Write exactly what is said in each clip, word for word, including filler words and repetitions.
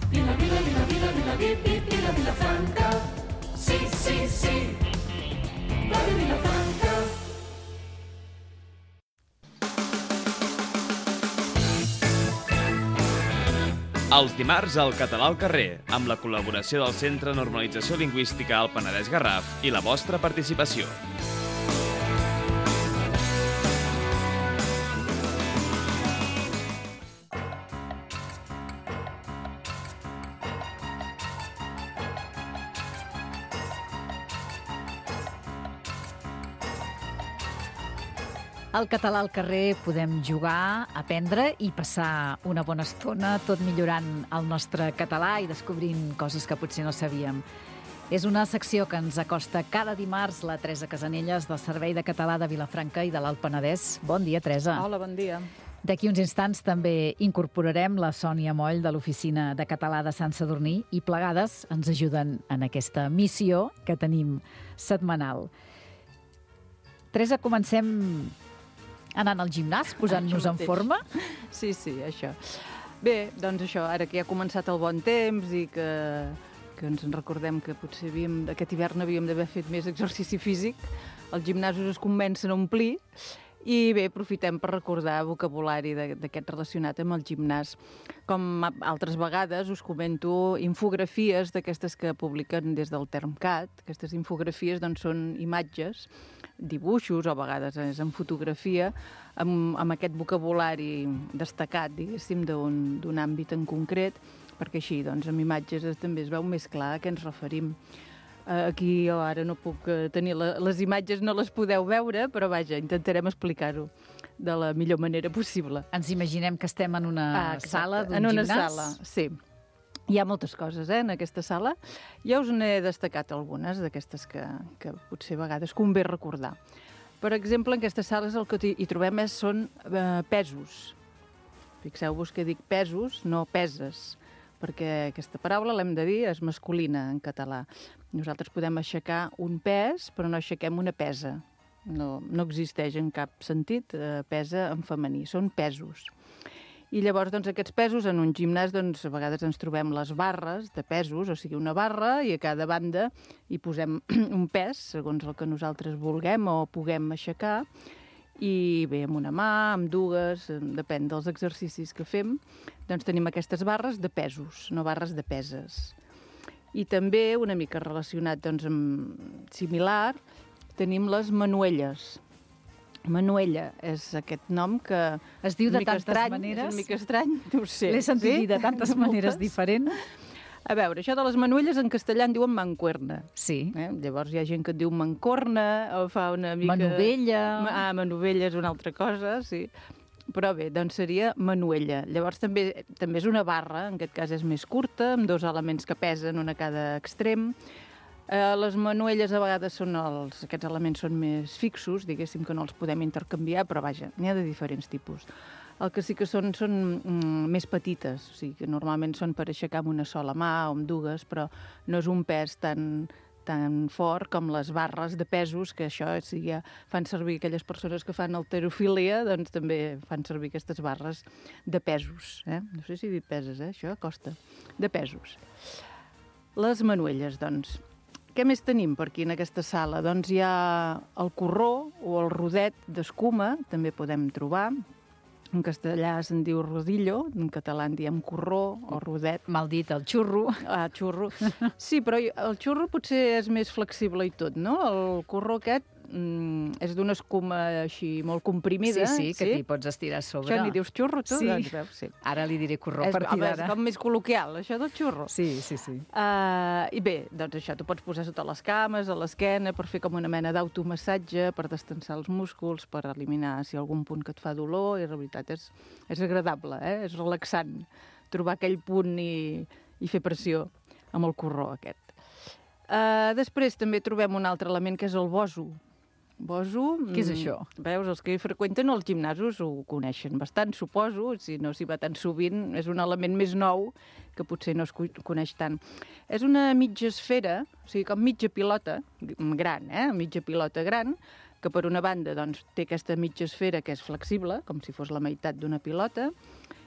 Vila, vila, vila, vila, vila, vi, vi, vila, Vilafranca. Sí, sí, sí. Ràdio Vilafranca. Els dimarts al Català al carrer, amb la col·laboració del Centre Normalització Lingüística al Penedès Garraf i la vostra participació. Al Català al carrer podem jugar, aprendre i passar una bona estona, tot millorant el nostre català i descobrint coses que potser no sabíem. És una secció que ens acosta cada dimarts la Teresa Casanelles, del Servei de Català de Vilafranca i de l'Alt Penedès. Bon dia, Teresa. Hola, bon dia. D'aquí uns instants també incorporarem la Sònia Moll de l'Oficina de Català de Sant Sadurní i plegades ens ajuden en aquesta missió que tenim setmanal. Teresa, comencem anant al gimnàs, posant-nos en forma? Sí, sí, això. Bé, doncs això, ara que ja ha començat el bon temps i que, que ens en recordem que potser havíem, aquest hivern havíem d'haver fet més exercici físic, els gimnasos es comencen a omplir i bé, aprofitem per recordar vocabulari d'aquest relacionat amb el gimnàs. Com altres vegades us comento infografies d'aquestes que publiquen des del Termcat. Aquestes infografies doncs, són imatges, dibuixos o a vegades és en fotografia, amb, amb aquest vocabulari destacat, diguéssim, d'un àmbit en concret, perquè així, doncs, amb imatges també es veu més clar a què ens referim. Aquí jo ara no puc tenir la, les imatges, no les podeu veure, però vaja, intentarem explicar-ho de la millor manera possible. Ens imaginem que estem en una ah, sala d'un gimnàs? En una sala, sí. Hi ha moltes coses eh, en aquesta sala. Ja us n'he destacat algunes d'aquestes que, que potser a vegades convé recordar. Per exemple, en aquestes sales el que hi trobem és, són eh, pesos. Fixeu-vos que dic pesos, no peses, perquè aquesta paraula, l'hem de dir, és masculina en català. Nosaltres podem aixecar un pes, però no aixequem una pesa. No, no existeix en cap sentit eh, pesa en femení, són pesos. I llavors, doncs, aquests pesos, en un gimnàs, doncs, a vegades ens trobem les barres de pesos, o sigui, una barra, i a cada banda hi posem un pes, segons el que nosaltres vulguem o puguem aixecar, i bé, amb una mà, amb dues, depèn dels exercicis que fem, doncs tenim aquestes barres de pesos, no barres de peses. I també, una mica relacionat, doncs, amb similar, tenim les manuelles. Manuella és aquest nom que es diu de tantes estrany, maneres. És una mica estrany, no ho sé. L'he sentit dir de tantes maneres diferents. A veure, això de les manuelles en castellà en diuen mancuerna. Sí. Eh? Llavors hi ha gent que et diu mancorna o fa una mica... Manovella. Ah, manovella és una altra cosa, sí. Però bé, doncs seria manuella. Llavors també, també és una barra, en aquest cas és més curta, amb dos elements que pesen, un a cada extrem. Eh, les manuelles a vegades són els, aquests elements són més fixos, diguéssim que no els podem intercanviar, però vaja, n'hi ha de diferents tipus. El que sí que són són mm, més petites, o sigui que normalment són per aixecar amb una sola mà o amb dues, però no és un pes tan, tan fort com les barres de pesos, que això si ja fan servir aquelles persones que fan halterofília, doncs també fan servir aquestes barres de pesos. Eh? No sé si dir peses, eh? Això costa. De pesos. Les manuelles, doncs. Què més tenim per aquí en aquesta sala? Doncs hi ha el corró o el rodet d'escuma, també podem trobar. En castellà se'n diu rodillo, en català en diem corró o rodet. Mal dit, el xurro. Ah, xurro. Sí, però el xurro potser és més flexible i tot, no? El corró aquest mm, és d'una escuma així molt comprimida. Sí, sí, que sí? T'hi pots estirar a sobre. Això n'hi dius xurro, tu? Sí. Doncs, veus, sí. Ara li diré corró és, a partir d'ara. És com més col·loquial, això del xurro. Sí, sí, sí. Uh, I bé, doncs això, tu pots posar sota les cames, a l'esquena, per fer com una mena d'automassatge, per destensar els músculs, per eliminar si algun punt que et fa dolor, i la veritat és, és agradable, eh? És relaxant trobar aquell punt i, i fer pressió amb el corró aquest. Uh, després també trobem un altre element que és el boso. Boso... Què és això? Veus, els que hi freqüenten els gimnasos ho coneixen bastant, suposo, si no s'hi va tan sovint, és un element més nou que potser no es coneix tant. És una mitja esfera, o sigui, com mitja pilota, gran, eh? Mitja pilota gran, que per una banda doncs, té aquesta mitja esfera que és flexible, com si fos la meitat d'una pilota,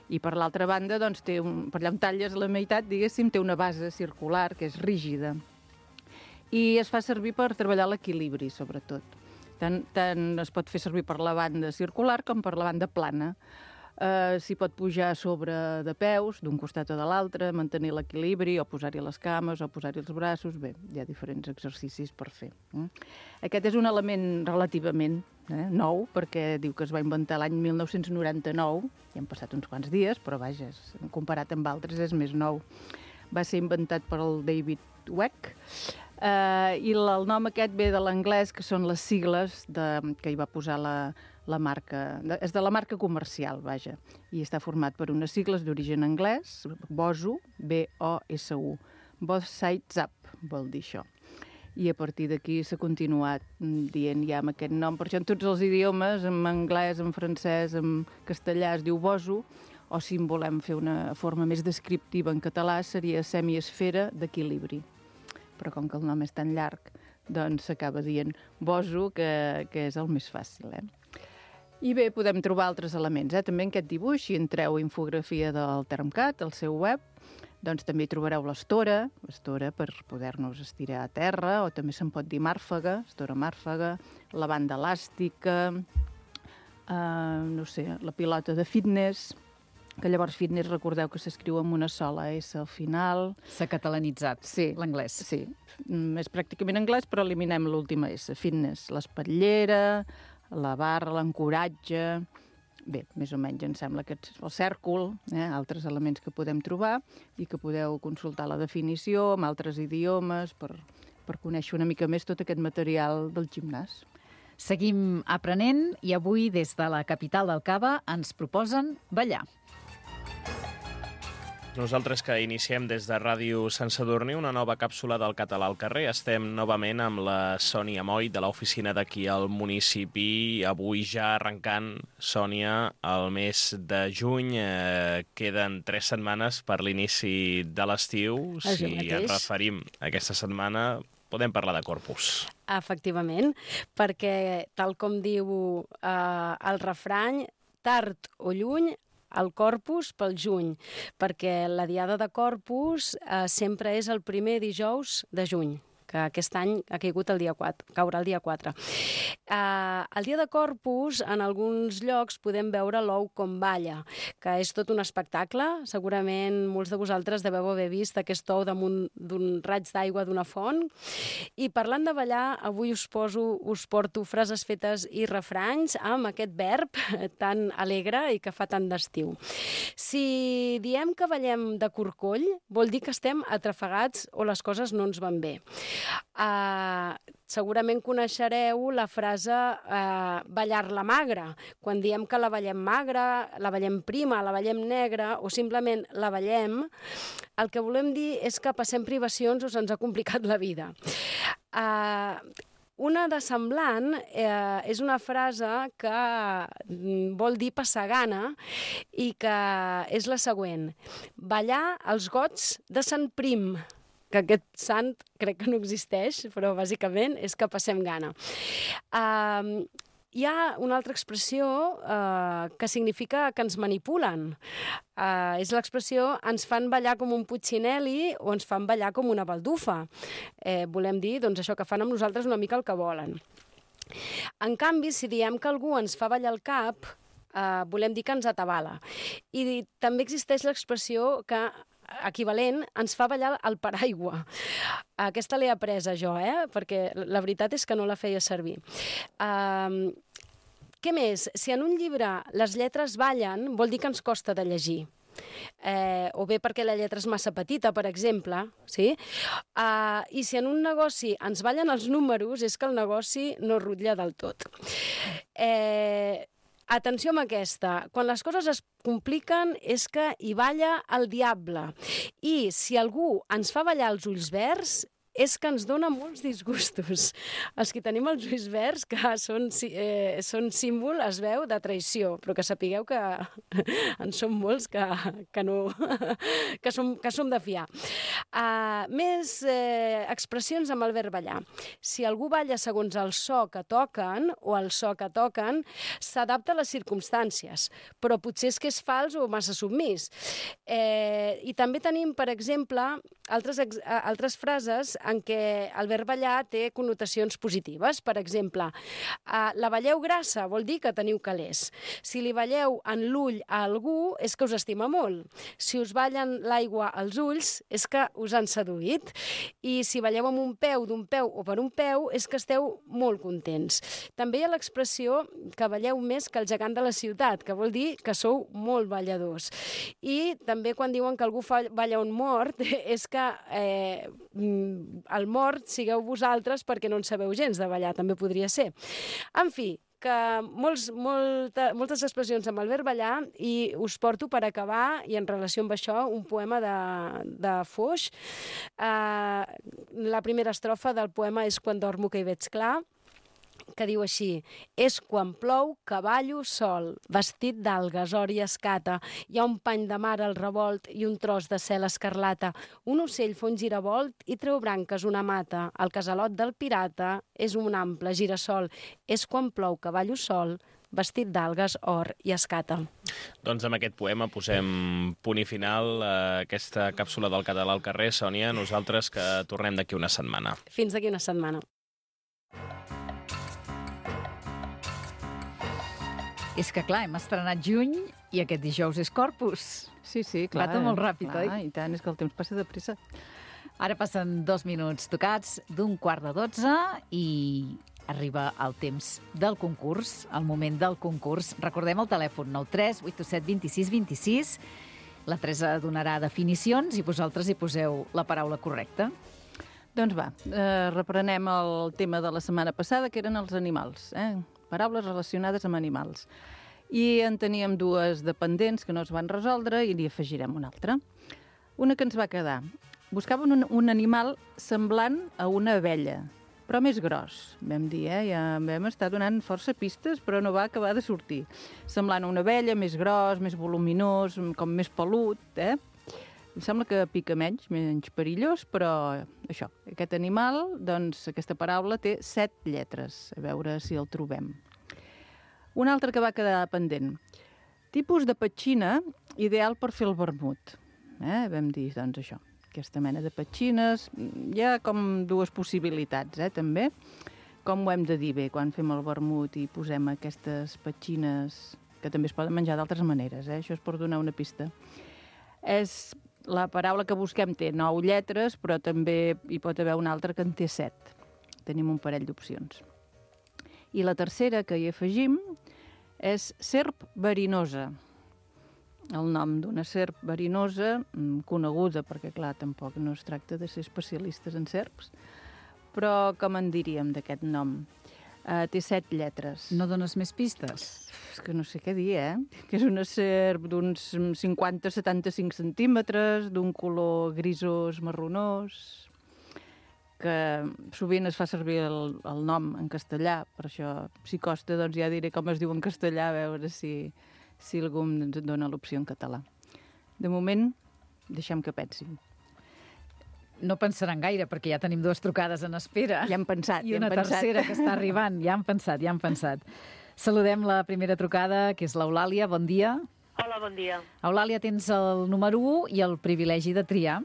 I per l'altra banda, doncs, té un, per allà on talles la meitat, diguéssim, té una base circular que és rígida. I es fa servir per treballar l'equilibri, sobretot. Tant, tant es pot fer servir per la banda circular com per la banda plana. Uh, S'hi pot pujar sobre de peus, d'un costat o de l'altre, mantenir l'equilibri, o posar-hi les cames, o posar-hi els braços. Bé, hi ha diferents exercicis per fer. Mm? Aquest és un element relativament eh, nou, perquè diu que es va inventar l'any mil nou-cents noranta-nou, ja han passat uns quants dies, però vaja, comparat amb altres és més nou. Va ser inventat per el David Weck, Uh, i el nom aquest ve de l'anglès, que són les sigles de, que hi va posar la, la marca, de, és de la marca comercial, vaja, i està format per unes sigles d'origen anglès, BOSU, B O S U, Both Sides Up, vol dir això. I a partir d'aquí s'ha continuat dient ja amb aquest nom, per això en tots els idiomes, en anglès, en francès, en castellà es diu BOSU, o si en volem fer una forma més descriptiva en català seria semiesfera d'equilibri. Però com que el nom és tan llarg, doncs s'acaba dient BOSU, que, que és el més fàcil. Eh? I bé, podem trobar altres elements. Eh? També en aquest dibuix, si entreu infografia del Termcat, al seu web, doncs també hi trobareu l'estora, l'estora per poder-nos estirar a terra, o també se'n pot dir màrfaga, estora màrfaga, la banda elàstica, eh, no sé, la pilota de fitness, que llavors fitness recordeu que s'escriu amb una sola S al final. S'ha catalanitzat sí, l'anglès. Sí, és pràcticament anglès, però eliminem l'última S. Fitness, l'espatllera, la barra, l'encoratge... Bé, més o menys em sembla que és el cèrcol, eh? Altres elements que podem trobar i que podeu consultar la definició amb altres idiomes per, per conèixer una mica més tot aquest material del gimnàs. Seguim aprenent i avui des de la capital del Cava ens proposen ballar. Nosaltres que iniciem des de Ràdio Sant Sadurní una nova càpsula del català al carrer. Estem novament amb la Sònia Moll de l'oficina d'aquí al municipi. Avui ja arrencant, Sònia, el mes de juny. Eh, queden tres setmanes per l'inici de l'estiu. Si ens referim a aquesta setmana, podem parlar de Corpus. Efectivament, perquè tal com diu eh, el refrany, tard o lluny, el Corpus pel juny, perquè la Diada de Corpus eh, sempre és el primer dijous de juny, que aquest any ha caigut el dia quatre, caurà el dia quatre. Uh, el dia de Corpus, en alguns llocs, podem veure l'ou com balla, que és tot un espectacle. Segurament molts de vosaltres deveu haver vist aquest ou damunt d'un raig d'aigua d'una font. I parlant de ballar, avui us, poso, us porto frases fetes i refranys amb aquest verb tan alegre i que fa tant d'estiu. Si diem que ballem de corcoll, vol dir que estem atrafegats o les coses no ens van bé. Uh, segurament coneixereu la frase uh, ballar-la magra. Quan diem que la ballem magra, la ballem prima, la ballem negra o simplement la ballem, el que volem dir és que passem privacions o se'ns ha complicat la vida. Uh, Una de semblant eh, és una frase que vol dir passar gana i que és la següent: ballar els gots de Sant Prim, que aquest sant crec que no existeix, però bàsicament és que passem gana. Uh, hi ha una altra expressió uh, que significa que ens manipulen. Uh, és l'expressió ens fan ballar com un putxinel·li o ens fan ballar com una baldufa. Eh, volem dir doncs, això que fan amb nosaltres una mica el que volen. En canvi, si diem que algú ens fa ballar el cap, uh, volem dir que ens atabala. I també existeix l'expressió que equivalent, ens fa ballar el paraigua. Aquesta l'he apresa jo, eh? Perquè la veritat és que no la feia servir. Uh, què més? Si en un llibre les lletres ballen, vol dir que ens costa de llegir. Eh, o bé perquè la lletra és massa petita, per exemple, sí? Uh, I si en un negoci ens ballen els números, és que el negoci no rutlla del tot. Eh... Atenció amb aquesta. Quan les coses es compliquen és que hi balla el diable. I si algú ens fa ballar els ulls verds, és que ens dona molts disgustos. Els que tenim els ulls verds, que són, eh, són símbol, es veu, de traïció, però que sapigueu que en som molts que, que, no, que, som, que som de fiar. Uh, més eh, expressions amb el verb ballar. Si algú balla segons el so que toquen o el so que toquen, s'adapta a les circumstàncies, però potser és que és fals o massa submís. Eh, I també tenim, per exemple, altres, altres frases en què el verb ballar té connotacions positives. Per exemple, uh, la balleu grassa vol dir que teniu calés. Si li balleu en l'ull a algú és que us estima molt. Si us ballen l'aigua als ulls és que us han seduït. I si balleu amb un peu, d'un peu o per un peu és que esteu molt contents. També hi ha l'expressió que balleu més que el gegant de la ciutat, que vol dir que sou molt balladors. I també quan diuen que algú fa balla un mort és que eh, el mort sigueu vosaltres perquè no en sabeu gens de ballar, també podria ser. En fi, que molts, molta, moltes expressions amb el verb ballar, i us porto per acabar, i en relació amb això, un poema de, de Foix. Uh, la primera estrofa del poema és Quan dormo que hi veig clar, que diu així: és quan plou que ballo sol, vestit d'algues, or i escata. Hi ha un pany de mar al revolt i un tros de cel escarlata. Un ocell fa un giravolt i treu branques una mata. El casalot del pirata és un ample girassol. És quan plou que ballo sol, vestit d'algues, or i escata. Doncs amb aquest poema posem punt i final a aquesta càpsula del català al carrer. Sònia, nosaltres que tornem d'aquí una setmana. Fins d'aquí una setmana. És que, clar, hem estrenat juny i aquest dijous és Corpus. Sí, sí, clar. Va tot molt ràpid, clar, oi? I tant, és que el temps passa de pressa. Ara passen dos minuts tocats d'un quart de dotze i arriba el temps del concurs, el moment del concurs. Recordem el telèfon nou tres vuit set dos sis dos sis. La Teresa donarà definicions i vosaltres hi poseu la paraula correcta. Doncs va, eh, reprenem el tema de la setmana passada, que eren els animals, eh? Paraules relacionades amb animals. I en teníem dues dependents que no es van resoldre i n'hi afegirem una altra. Una que ens va quedar. Buscaven un, un animal semblant a una abella, però més gros, vam dir, eh? Ja vam estar donant força pistes, però no va acabar de sortir. Semblant a una abella, més gros, més voluminós, com més pelut, eh? Em sembla que pica menys, menys perillós, però això, aquest animal, doncs aquesta paraula té set lletres. A veure si el trobem. Una altra que va quedar pendent. Tipus de petxina ideal per fer el vermut. Eh? Vam dir, doncs, això, aquesta mena de petxines. Hi ha com dues possibilitats, eh, també. Com ho hem de dir bé quan fem el vermut i posem aquestes petxines, que també es poden menjar d'altres maneres, eh? Això és per donar una pista. És... La paraula que busquem té nou lletres, però també hi pot haver una altra que en té set. Tenim un parell d'opcions. I la tercera que hi afegim és serp verinosa. El nom d'una serp verinosa, coneguda, perquè clar, tampoc no es tracta de ser especialistes en serps, però com en diríem d'aquest nom? Uh, té set lletres. No dones més pistes? És que no sé què dir, eh? Que és una serp d'uns cinquanta a setanta-cinc centímetres, d'un color grisós marronós, que sovint es fa servir el, el nom en castellà, per això, si costa, doncs ja diré com es diu en castellà, a veure si, si algú ens dona l'opció en català. De moment, deixem que pensin. No pensaran gaire, perquè ja tenim dues trucades en espera. Ja hem pensat, I ja hem una pensat. tercera que està arribant. Ja han pensat, ja han pensat. Saludem la primera trucada, que és l'Eulàlia. Bon dia. Hola, bon dia. Eulàlia, tens el número u i el privilegi de triar.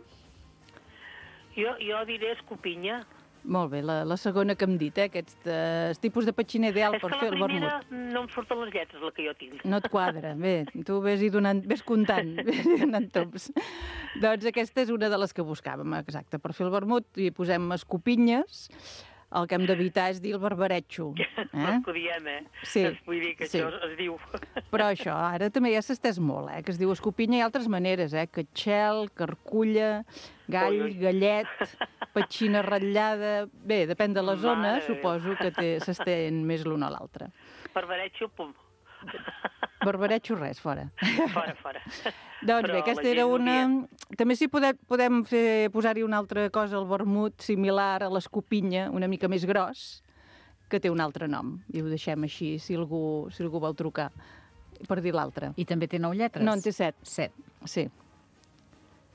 Jo, jo diré escopinya. Molt bé, la, la segona que hem dit, eh? Aquest eh, tipus de petxina ideal És per que fer la el primera vermut. no em surten les lletres, la que jo tinc. No et quadra. Bé, tu vés-hi donant, vés comptant, vés-hi donant tops. Doncs aquesta és una de les que buscàvem, exacte. Per fer el vermut hi posem escopinyes. El que hem d'evitar és dir el barbaretxo. Eh? Eh? Que ho diem, eh? Sí, Vull dir que sí. això es diu. Però això, ara també ja s'ha estès molt, eh? Que es diu escopinya i altres maneres, eh? Catxel, carculla, gall, Ui, ui. gallet, petxina ratllada... Bé, depèn de la zona, Mare de suposo que té- s'estén més l'una a l'altra. Barbaretxo, pum. Barbaretxo res, fora. Fora, fora. Doncs Però bé, aquesta la era gent ho una... També sí podem, podem fer, posar-hi una altra cosa, el vermut, similar a l'escopinya, una mica més gros, que té un altre nom. I ho deixem així, si algú, si algú vol trucar, per dir l'altre. I també té nou lletres? No, en té set. Set. Sí.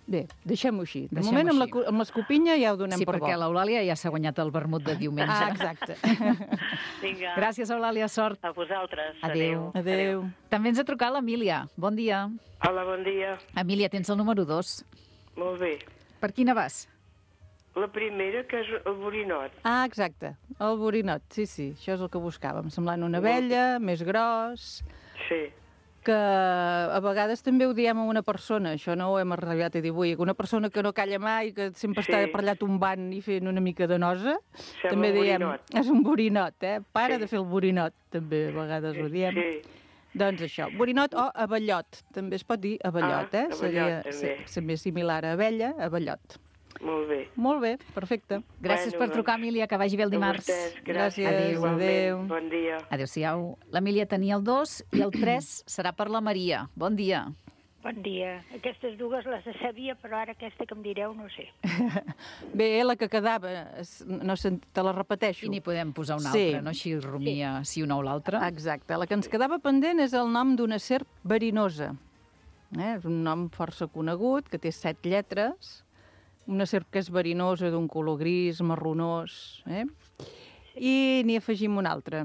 Bé, deixem-ho així. De Deixem-ho moment, amb, la, així. cu- amb l'escopinya ja ho donem Sí, per bo. perquè l'Eulàlia ja s'ha guanyat el vermut de diumenge. Ah, exacte. Vinga, Gràcies, Eulàlia, sort. a vosaltres. Adéu. Adéu. També ens ha trucat l'Emília. Bon dia. Hola, bon dia. Emília, tens el número dos. Molt bé. Per quina vas? La primera, que és el borinot. Ah, exacte. El borinot, sí, sí. Això és el que buscàvem. Semblant una abella, més gros, Sí. que a vegades també ho diem a una persona, això no ho hem arribat a dir avui, una persona que no calla mai, que sempre Sí. està per allà tombant i fent una mica de nosa, Sembla també un diem, borinot. és un borinot, eh? Para Sí. de fer el borinot, també a vegades ho diem. Sí. Doncs això, borinot o abellot, també es pot dir abellot, Ah, eh? abellot, Seria també. se- més similar a abella, abellot. Molt bé. Molt bé, perfecte. Gràcies Bueno, per trucar, doncs, Emília, que vagi bé el A dimarts. vostès, Gràcies, gràcies. igualment. adéu. Bon dia. Adéu-siau. L'Emília tenia el dos i el tres serà per la Maria. Bon dia. Bon dia. Aquestes dues les sabia, però ara aquesta que em direu no sé. Bé, la que quedava, es- no sé, te la repeteixo. I n'hi podem posar una Sí. altra, no? Així rumia si una o l'altra. Exacte. La que ens quedava pendent és el nom d'una serp verinosa. Eh? És un nom força conegut, que té set lletres. Una serp que és verinosa, d'un color gris, marronós. Eh? I n'hi afegim una altra.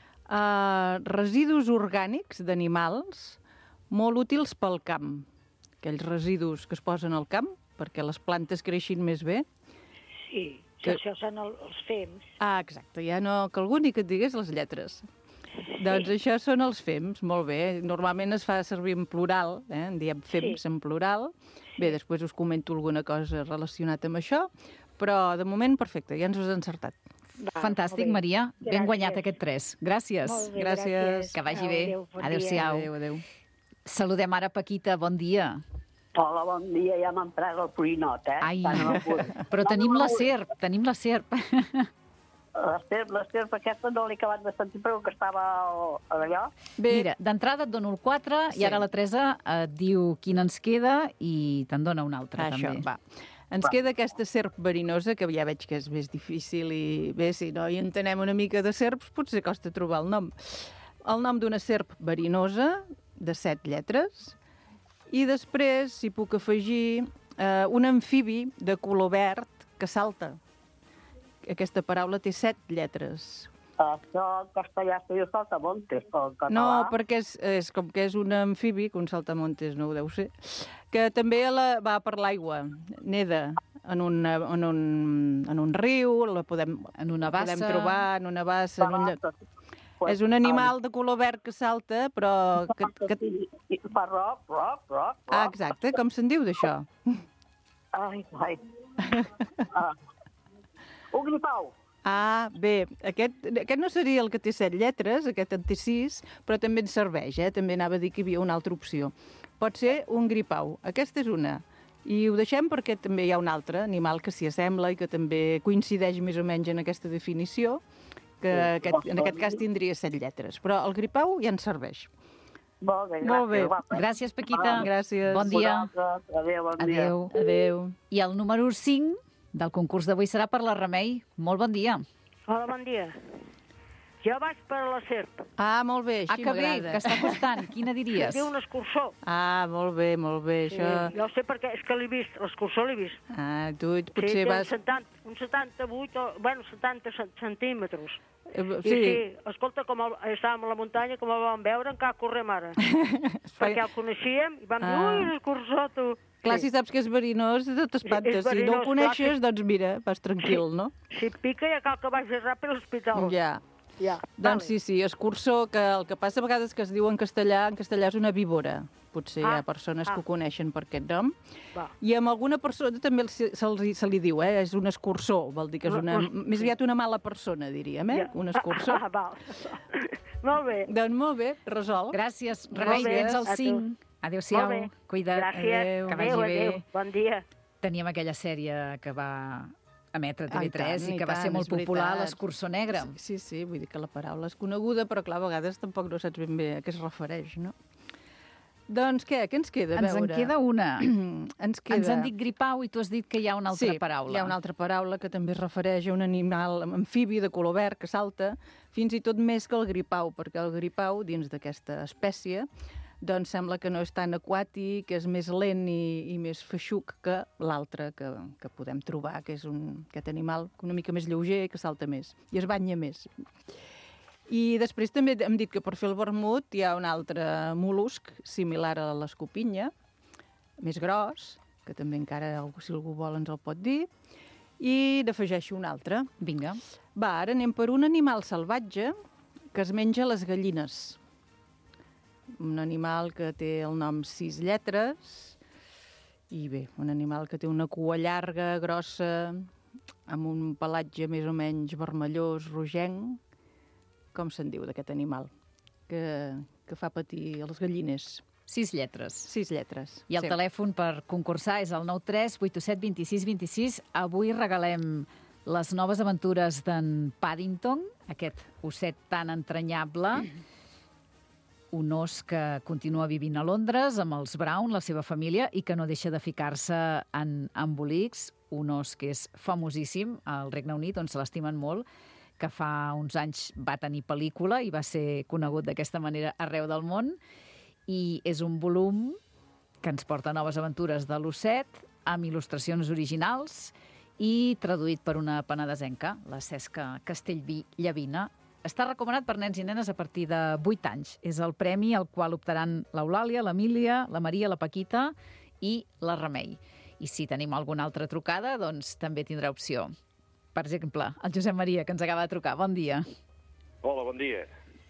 Uh, residus orgànics d'animals molt útils pel camp. Aquells residus que es posen al camp perquè les plantes creixin més bé. Sí, Que- això són el, els fems. Ah, exacte, ja no... Que algú ni que et digués les lletres. Doncs això són els fems, molt bé. Normalment es fa servir en plural, eh? En diem fems Sí. en plural. Bé, després us comento alguna cosa relacionat amb això, però de moment perfecte, ja ens ho has encertat. Va, Fantàstic, molt bé. Maria. Ben Gràcies. guanyat aquest tres. Gràcies. Molt bé, Gràcies. Que vagi Au, bé. adéu, bon Adéu-siau. Adéu, adéu. Saludem ara Paquita. Bon dia. Hola, bon dia, ja m'han pres el borinot, eh? Ai, Tant no puc. però tenim la serp, tenim la serp. L'esterp, l'esterp aquesta no l'he acabat de sentir, però que estava al- allò. Bé, Mira, d'entrada et dono el quatre Sí. i ara la Teresa et diu quin ens queda i te'n dona un altre, això, també. va. Ens queda aquesta serp verinosa, que ja veig que és més difícil i bé, si no hi entenem una mica de serps, potser costa trobar el nom. El nom d'una serp verinosa, de set lletres, i després, si puc afegir, eh, un amfibi de color verd que salta. Aquesta paraula té set lletres. Això en castellà es diu saltamontes, però en català... No, perquè és, és com que és un amfibi, que un saltamontes no ho deu ser, que també la, va per l'aigua, neda en un, en, un, en un riu, la podem, En una la podem bassa. trobar en una bassa. En un lloc. Pues, És un animal de color verd que salta, però... Que, que... I, i fa roc, roc, roc, Ah, roc. exacte, com se'n diu d'això? Ai, ai. Ah. Un gripau. Ah, bé, aquest, aquest no seria el que té set lletres, aquest en té sis, però també ens serveix, eh? També anava a dir que hi havia una altra opció. Pot ser un gripau. Aquesta és una. I ho deixem perquè també hi ha un altre animal que s'hi assembla i que també coincideix més o menys en aquesta definició, que aquest, en aquest cas tindria set lletres. Però el gripau ja ens serveix. Molt bé, gràcies. Molt bé. guapa. Gràcies, Paquita. Gràcies. Bon dia. Vosaltres. Adéu, bon dia. Adéu. Adéu. I el número cinc del concurs d'avui serà per la Remei. Molt bon dia. Hola, bon dia. Jo vaig per a la serp. Ah, molt bé, Ah, així que bé, m'agrada. que està costant. Quina Es diries? diu un escurçó. Ah, molt bé, molt bé, Sí, això... jo ho sé perquè és que l'he vist, l'escurçó l'he vist. Ah, tu Sí, potser té vas... setanta, un setanta-vuit, o, bueno, setanta cen- centímetres. Eh, I sí, escolta, com el, estàvem a la muntanya, com el vam veure, encara correm ara. Perquè el coneixíem i vam dir, Ah. ui, l'escurçó, tu. Clar, Sí. si saps que és verinós, de totes És pantes. Si no verinós, ho coneixes, clar doncs mira, vas tranquil, no? Si et pica ja cal que vagis ràpid a l'hospital. Ja. Ja. Doncs sí, sí, escurçó, que el que passa a vegades que es diu en castellà, en castellà és una víbora. Potser hi ha Ah, persones ah. que ho coneixen per aquest nom. Va. I amb alguna persona també se, se, li, se li diu, eh? És un escurçó, vol dir que és una, Un- més aviat una mala persona, diríem, eh? Ja. Un escurçó. Ah, val. Molt bé. Doncs molt bé, resolt. Gràcies, Remei, bé, tens el a tu. cinc. Adéu-siau, Molt bé. cuida't. Gràcies. Adéu. Que vagi adéu, bé. adéu. Bon dia. Teníem aquella sèrie que va emetre Ah, a i T V tres tant, i i que va tant, ser molt és popular, veritat. l'escurçó negre. Sí, sí, vull dir que la paraula és coneguda, però clar, a vegades tampoc no saps ben bé a què es refereix, no? Doncs què, què ens queda? A Ens en veure. queda una. ens queda... Ens han dit gripau i tu has dit que hi ha una altra sí, paraula. hi ha una altra paraula que també es refereix a un animal amfibi de color verd que salta, fins i tot més que el gripau, perquè el gripau, dins d'aquesta espècie, doncs sembla que no és tan aquàtic, és més lent i, i més feixuc que l'altre que, que podem trobar, que és un, aquest animal una mica més lleuger, que salta més i es banya més. I després també hem dit que per fer el vermut hi ha un altre mol·lusc similar a l'escopinya, més gros, que també encara, si algú vol, ens el pot dir, i n'afegeixo un altre. Vinga. Va, ara anem per un animal salvatge que es menja les gallines. Un animal que té el nom sis lletres i bé, un animal que té una cua llarga, grossa, amb un pelatge més o menys vermellós, rogenc. Com se'n diu d'aquest animal que, que fa patir les gallines? Sis lletres. Sis lletres. I el sí. telèfon per concursar és el nou tres vuit set dos sis dos sis. Avui regalem les noves aventures d'en Paddington, aquest osset tan entranyable, un os que continua vivint a Londres amb els Brown, la seva família, i que no deixa de ficar-se en embolics, un os que és famosíssim al Regne Unit, on se l'estimen molt, que fa uns anys va tenir pel·lícula i va ser conegut d'aquesta manera arreu del món, i és un volum que ens porta noves aventures de l'osset, amb il·lustracions originals i traduït per una penedesenca, la Cesca Castellví Llavina. Està recomanat per nens i nenes a partir de vuit anys. És el premi al qual optaran l'Eulàlia, l'Emília, la Maria, la Paquita i la Remei. I si tenim alguna altra trucada, doncs també tindrà opció. Per exemple, el Josep Maria, que ens acaba de trucar. Bon dia. Hola, bon dia.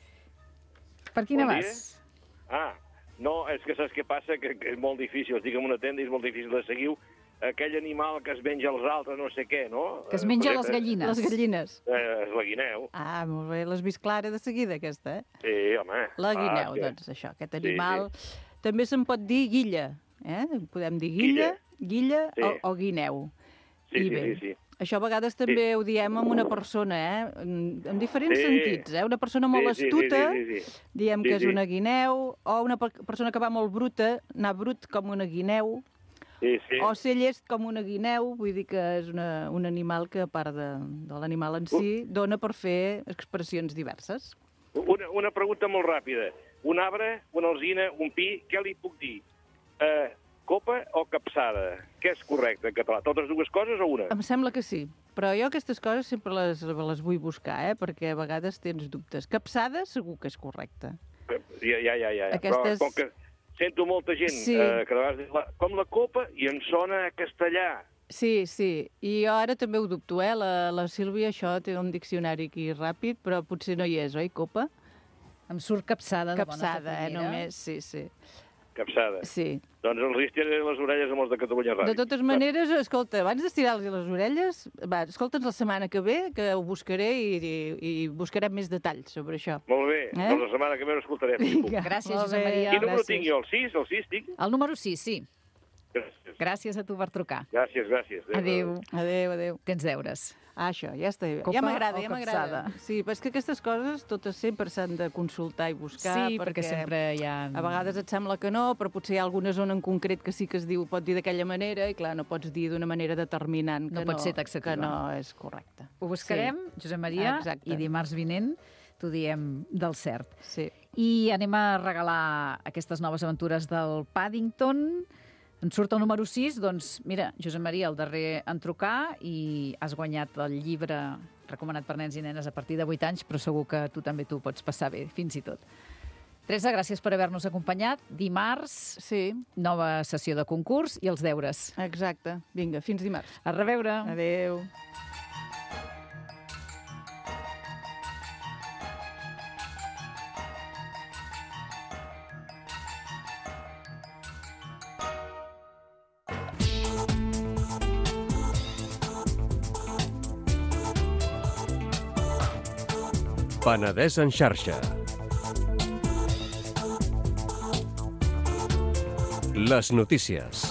Per quina bon vas? Dia. Ah, no, és que saps què passa? Que, que és molt difícil. Estic en una tenda i és molt difícil de seguir aquell animal que es menja els altres, no sé què, no? Que es menja les gallines. Les gallines. Eh, és la guineu. Ah, molt bé. L'has vist clara de seguida, aquesta, eh? Sí, home. La guineu, ah, que... doncs, això, aquest animal. Sí, sí. També se'n pot dir guilla, eh? Podem dir guilla, guilla, sí. o, o guineu. Sí, I sí, bé, sí, sí. això a vegades també sí. ho diem amb una persona, eh? En, en diferents sí. sentits, eh? Una persona molt sí, sí, astuta, sí, sí, sí. diem sí, que és sí. una guineu, o una per persona que va molt bruta, anar brut com una guineu, sí, sí. o ser llest com una guineu, vull dir que és una, un animal que, a part de, de l'animal en si, dona per fer expressions diverses. Una, una pregunta molt ràpida. Un arbre, una alzina, un pi, què li puc dir? Uh, copa o capçada? Què és correcte en català? Totes dues coses o una? Em sembla que sí, però jo aquestes coses sempre les, les vull buscar, eh? Perquè a vegades tens dubtes. Capçada segur que és correcte. Ja, ja, ja. ja. Aquestes... Però com que sento molta gent sí. eh, que de la, com la copa i em sona a castellà. Sí, sí. I jo ara també ho dubto, eh? La, la Sílvia, això té un diccionari aquí ràpid, però potser no hi és, oi, copa? Em surt capçada de capçada, bona eh? Només, sí, sí. Capçada. Sí. Doncs els ristiré les orelles amb els de Catalunya Ràdio. De totes maneres, escolta, abans d'estirar-los les orelles, va, escolta'ns la setmana que ve, que ho buscaré i, i, i buscarem més detalls sobre això. Molt bé, eh? doncs la setmana que ve ho escoltarem. Vinga, gràcies, Josep Maria. Quin número gràcies. tinc jo? El sis? El sis tinc? El número sis, sí. Gràcies. Gràcies a tu per trucar. Gràcies, gràcies. Adéu. Adéu, adéu. Tens deures. Ah, això, ja està bé. Copa ja m'agrada, o ja m'agrada. capçada? Sí, però és que aquestes coses totes sempre s'han de consultar i buscar. Sí, perquè, perquè sempre hi ha... A vegades et sembla que no, però potser hi ha alguna zona en concret que sí que es diu, pot dir d'aquella manera, i clar, no pots dir d'una manera determinant que No no, pot ser taxativa. que no és correcte. Ho buscarem, sí. Josep Maria, Exacte. i dimarts vinent t'ho diem del cert. Sí. I anem a regalar aquestes noves aventures del Paddington. En surt el número sis, doncs mira, Josep Maria, el darrer en trucar, i has guanyat el llibre recomanat per nens i nenes a partir de vuit anys, però segur que tu també t'ho pots passar bé, fins i tot. Teresa, gràcies per haver-nos acompanyat. Dimarts, sí. Nova sessió de concurs i els deures. Exacte. Vinga, fins dimarts. A reveure. Adéu. Penedès en xarxa. Les notícies.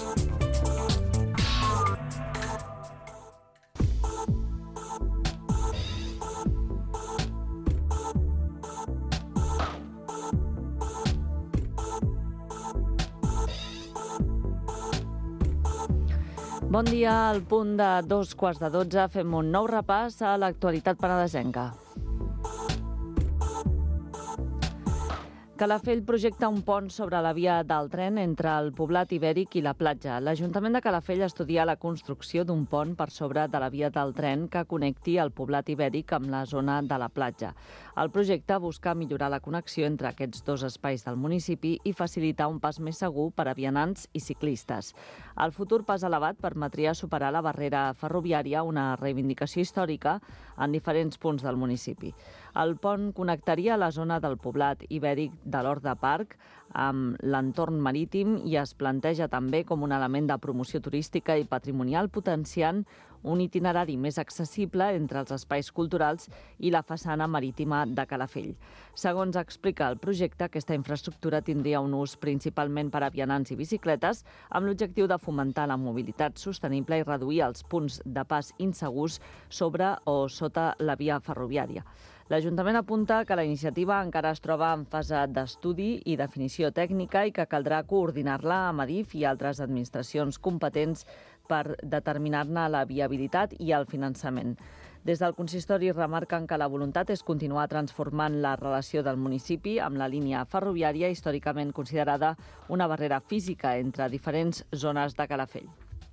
Bon dia, al punt de dos quarts de dotze fem un nou repàs a l'actualitat penedesenca. Calafell projecta un pont sobre la via del tren entre el poblat ibèric i la platja. L'Ajuntament de Calafell estudia la construcció d'un pont per sobre de la via del tren que connecti el poblat ibèric amb la zona de la platja. El projecte busca millorar la connexió entre aquests dos espais del municipi i facilitar un pas més segur per a vianants i ciclistes. El futur pas elevat permetria superar la barrera ferroviària, una reivindicació històrica en diferents punts del municipi. El pont connectaria la zona del poblat ibèric de l'Horta Park amb l'entorn marítim i es planteja també com un element de promoció turística i patrimonial, potenciant un itinerari més accessible entre els espais culturals i la façana marítima de Calafell. Segons explica el projecte, aquesta infraestructura tindria un ús principalment per a vianants i bicicletes, amb l'objectiu de fomentar la mobilitat sostenible i reduir els punts de pas insegurs sobre o sota la via ferroviària. L'Ajuntament apunta que la iniciativa encara es troba en fase d'estudi i definició tècnica i que caldrà coordinar-la amb Adif i altres administracions competents per determinar-ne la viabilitat i el finançament. Des del consistori remarquen que la voluntat és continuar transformant la relació del municipi amb la línia ferroviària històricament considerada una barrera física entre diferents zones de Calafell.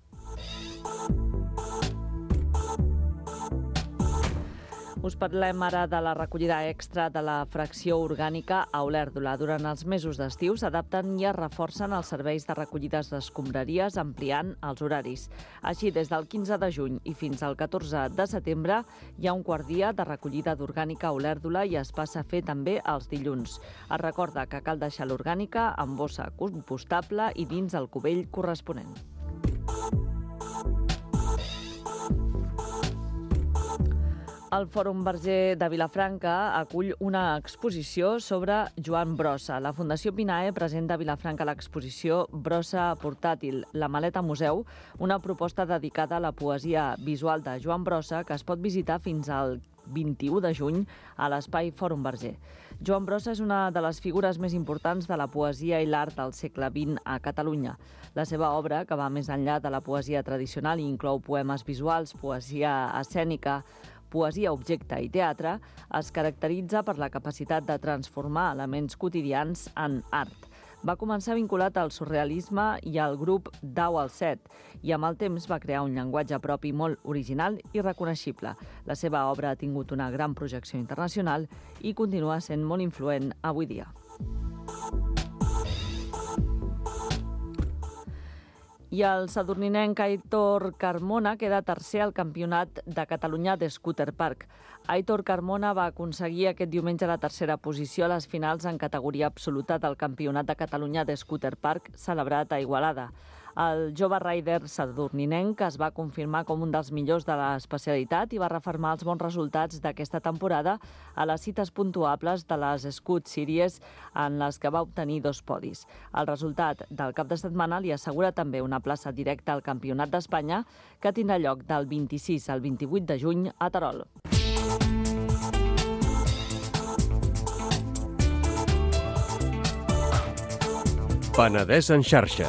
Us parlem ara de la recollida extra de la fracció orgànica a Olèrdola. Durant els mesos d'estiu s'adapten i es reforcen els serveis de recollides d'escombraries, ampliant els horaris. Així, des del quinze de juny i fins al catorze de setembre hi ha un quart dia de recollida d'orgànica a Olèrdola i es passa a fer també els dilluns. Es recorda que cal deixar l'orgànica en bossa compostable i dins el cubell corresponent. El Fòrum Verger de Vilafranca acull una exposició sobre Joan Brossa. La Fundació Pinae presenta a Vilafranca l'exposició Brossa portàtil, la maleta museu, una proposta dedicada a la poesia visual de Joan Brossa que es pot visitar fins al vint-i-u de juny a l'espai Fòrum Verger. Joan Brossa és una de les figures més importants de la poesia i l'art del segle vint a Catalunya. La seva obra, que va més enllà de la poesia tradicional i inclou poemes visuals, poesia escènica, poesia, objecte i teatre, es caracteritza per la capacitat de transformar elements quotidians en art. Va començar vinculat al surrealisme i al grup Dau al Set i amb el temps va crear un llenguatge propi molt original i reconeixible. La seva obra ha tingut una gran projecció internacional i continua sent molt influent avui dia. I el sadurninenc Aitor Carmona queda tercer al Campionat de Catalunya de Scooter Park. Aitor Carmona va aconseguir aquest diumenge la tercera posició a les finals en categoria absoluta del Campionat de Catalunya de Scooter Park celebrat a Igualada. El jove rider sadurninenc es va confirmar com un dels millors de l'especialitat i va refermar els bons resultats d'aquesta temporada a les cites puntuables de les Scoot Series en les que va obtenir dos podis. El resultat del cap de setmana li assegura també una plaça directa al Campionat d'Espanya que tindrà lloc del vint-i-sis al vint-i-vuit de juny a Terol. Penedès en xarxa.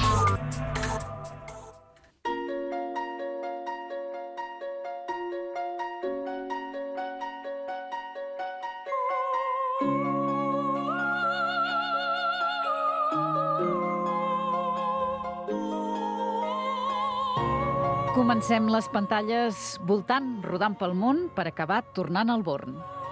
Comencem les pantalles voltant, rodant pel món, per acabar tornant al Born.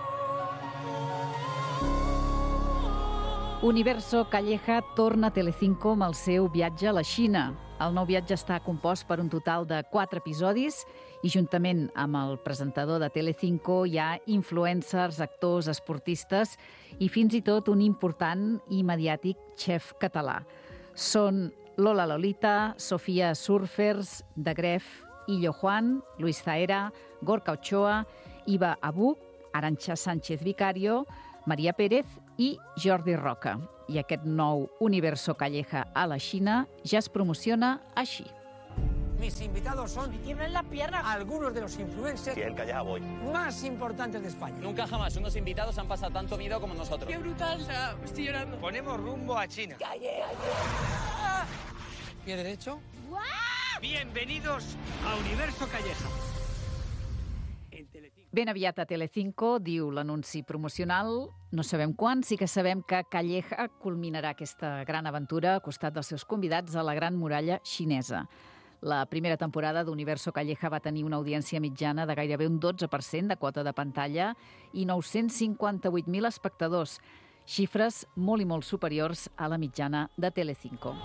Universo Calleja torna a Telecinco amb el seu viatge a la Xina. El nou viatge està compost per un total de quatre episodis i juntament amb el presentador de Telecinco hi ha influencers, actors, esportistes i fins i tot un important i mediàtic xef català. Són Lola Lolita, Sofia Surfers, De Gref, Illo Juan, Luis Zaera, Gorka Ochoa, Iva Abuc, Arantxa Sánchez Vicario, Maria Pérez i Jordi Roca. I aquest nou Universo Calleja a la Xina ja es promociona així. Mis invitados son, y tiemblan las piernas, algunos de los influencers y el Callejá voy. más importantes de España. Nunca jamás unos invitados han pasado tanto miedo como nosotros. ¡Qué brutal! O sea, estoy llorando. Ponemos rumbo a China. ¡Calle, calle! ¿Pie derecho? ¡Guau! Bienvenidos a Universo Calleja. Ben aviat a Telecinco, diu l'anunci promocional. No sabem quan, sí que sabem que Calleja culminarà aquesta gran aventura a costat dels seus convidats a la Gran Muralla Xinesa. La primera temporada d'Universo Calleja va tenir una audiència mitjana de gairebé un dotze per cent de quota de pantalla i nou-cents cinquanta-vuit mil espectadors, xifres molt i molt superiors a la mitjana de Telecinco.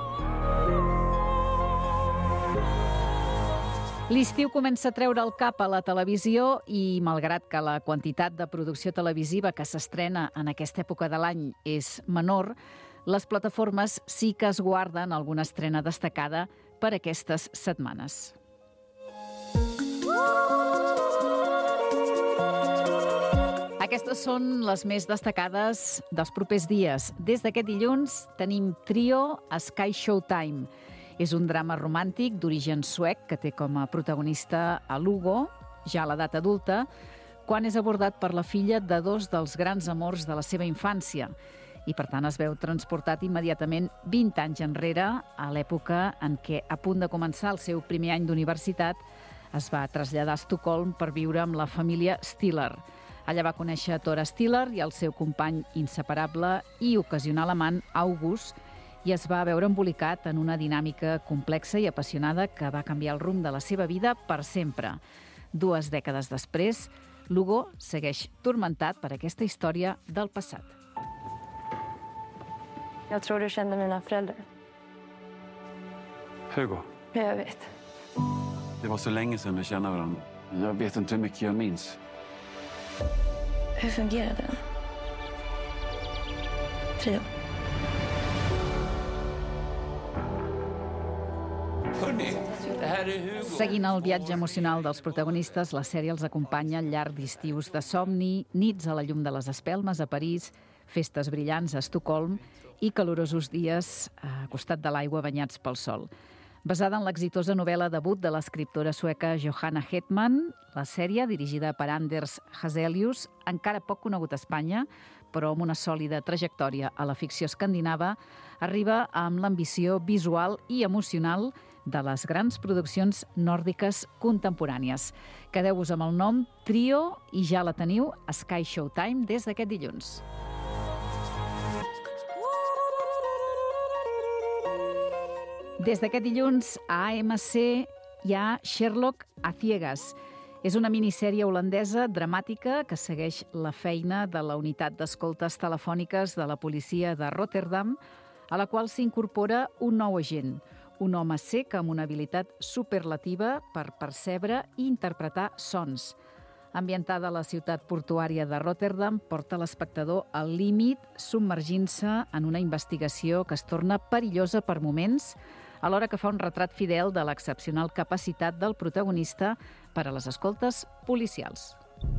L'estiu comença a treure el cap a la televisió i, malgrat que la quantitat de producció televisiva que s'estrena en aquesta època de l'any és menor, les plataformes sí que es guarden alguna estrena destacada per aquestes setmanes. Aquestes són les més destacades dels propers dies. Des d'aquest dilluns tenim Trio a Sky Showtime. És un drama romàntic d'origen suec que té com a protagonista a Lugo, ja a l'edat adulta, quan és abordat per la filla de dos dels grans amors de la seva infància. I, per tant, es veu transportat immediatament vint anys enrere, a l'època en què, a punt de començar el seu primer any d'universitat, es va traslladar a Estocolm per viure amb la família Stiller. Allà va conèixer Tora Stiller i el seu company inseparable i ocasional amant, August, i es va veure embolicat en una dinàmica complexa i apassionada que va canviar el rumb de la seva vida per sempre. Dues dècades després, Lugo segueix turmentat per aquesta història del passat. Jag tror du känner mina föräldrar. Hugo. Jag vet. Det var så länge sedan vi kände varandra. Jag vet inte hur mycket jag minns. Hur fungerar den? Trio. Seguint el viatge emocional dels protagonistes, la sèrie els acompanya al llarg d'estius de somni, nits a la llum de les espelmes a París, festes brillants a Estocolm i calorosos dies a costat de l'aigua banyats pel sol. Basada en l'exitosa novel·la debut de l'escriptora sueca Johanna Hedman, la sèrie, dirigida per Anders Hazelius, encara poc conegut a Espanya, però amb una sòlida trajectòria a la ficció escandinava, arriba amb l'ambició visual i emocional de les grans produccions nòrdiques contemporànies. Quedeu-vos amb el nom Trio i ja la teniu a Sky Showtime des d'aquest dilluns. Des d'aquest dilluns a A M C hi ha Sherlock a ciegas. És una minissèrie holandesa dramàtica que segueix la feina de la unitat d'escoltes telefòniques de la policia de Rotterdam, a la qual s'incorpora un nou agent, un home cec amb una habilitat superlativa per percebre i interpretar sons. Ambientada a la ciutat portuària de Rotterdam, porta l'espectador al límit, submergint-se en una investigació que es torna perillosa per moments, alhora que fa un retrat fidel de l'excepcional capacitat del protagonista per a les escoltes policials.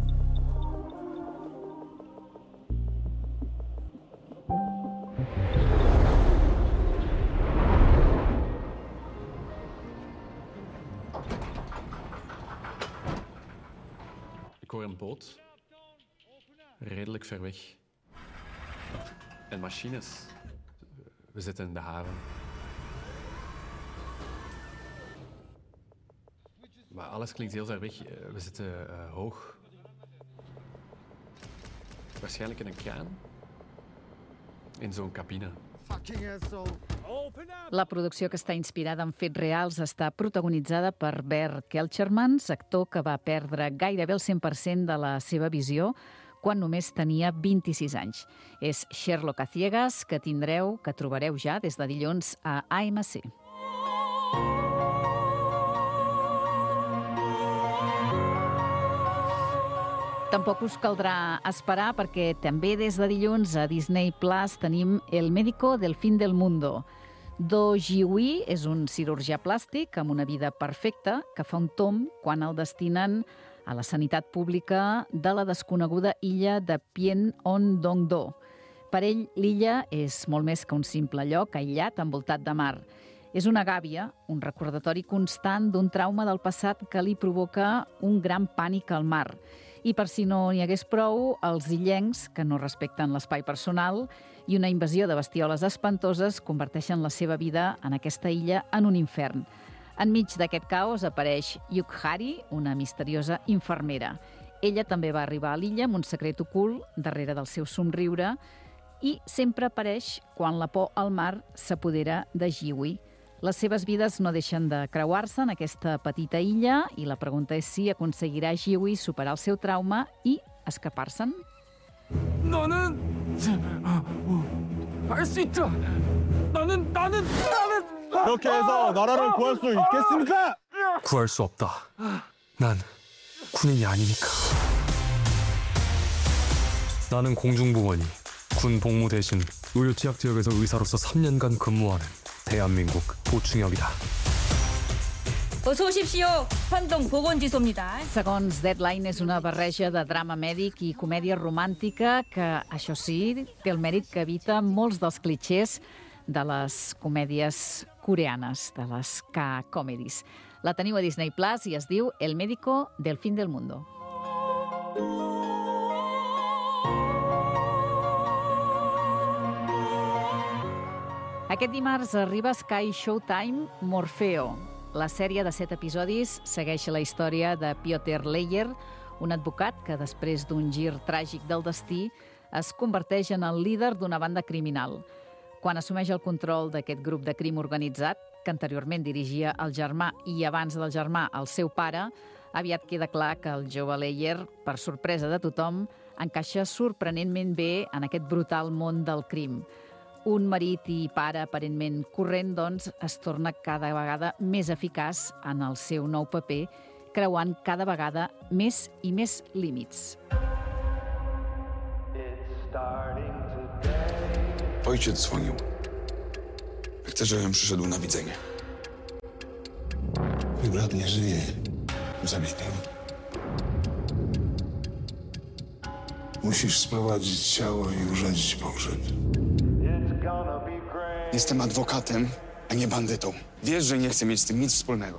Ik hoor een boot, redelijk ver weg. En machines. We zitten in de haven. Maar alles klinkt heel ver weg. We zitten uh, hoog. Waarschijnlijk in een kraan. In zo'n cabine. La producció, que està inspirada en fets reals, està protagonitzada per Bert Kelchermans, actor que va perdre gairebé el cent per cent de la seva visió quan només tenia vint-i-sis anys. És Sherlock a ciegas, que tindreu, que trobareu ja des de dilluns a A M C. Tampoc us caldrà esperar perquè també des de dilluns a Disney Plus tenim El médico del fin del mundo. Do Ji-woo és un cirurgià plàstic amb una vida perfecta que fa un tomb quan el destinen a la sanitat pública de la desconeguda illa de Pyeong-dong-do. Per ell, l'illa és molt més que un simple lloc aïllat envoltat de mar. És una gàbia, un recordatori constant d'un trauma del passat que li provoca un gran pànic al mar. I per si no n'hi hagués prou, els illencs, que no respecten l'espai personal, i una invasió de bestioles espantoses converteixen la seva vida en aquesta illa en un infern. Enmig d'aquest caos apareix Yukhari, una misteriosa infermera. Ella també va arribar a l'illa amb un secret ocult darrere del seu somriure i sempre apareix quan la por al mar s'apodera de Jiwi. Les seves vides no deixen de creuar-se en aquesta petita illa i la pregunta és si aconseguirà Jiwi superar el seu trauma i escapar-se'n. 너는 할 수 있다. 나는 나는 나는 그렇게 해서 나라를 구할 수 있겠습니까? 구할 수 없다. 난 군인이 아니니까. 나는 공중보건이 군 복무 대신 의료취약 지역에서 의사로서 삼 년간 근무하는 대한민국 보충역이다. 어서 오십시오. 환동 보건지소입니다. Segons Deadline, és una barreja de drama mèdic i comèdia romàntica que, això sí, té el mèrit que evita molts dels clixés de les comèdies coreanes, de les K-comedies. La teniu a Disney Plus i es diu El médico del fin del mundo. Aquest dimarts arriba a Sky Showtime Morfeo. La sèrie de set episodis segueix la història de Piotr Leyer, un advocat que després d'un gir tràgic del destí es converteix en el líder d'una banda criminal. Quan assumeix el control d'aquest grup de crim organitzat, que anteriorment dirigia el germà i abans del germà el seu pare, aviat queda clar que el jove Leyer, per sorpresa de tothom, encaixa sorprenentment bé en aquest brutal món del crim. Un marit i pare aparentment corrent, doncs, es torna cada vegada més eficaç en el seu nou paper, creuant cada vegada més i més límits. Ojciec dzwonił. Chce, żebym przyszedł na widzenie. Mój brat nie żyje. Zabity. Musisz sprowadzić ciało i urządzić pogrzeb. Jestem adwokatem, a nie bandytą. Wiesz, że nie chcę mieć z tym nic wspólnego.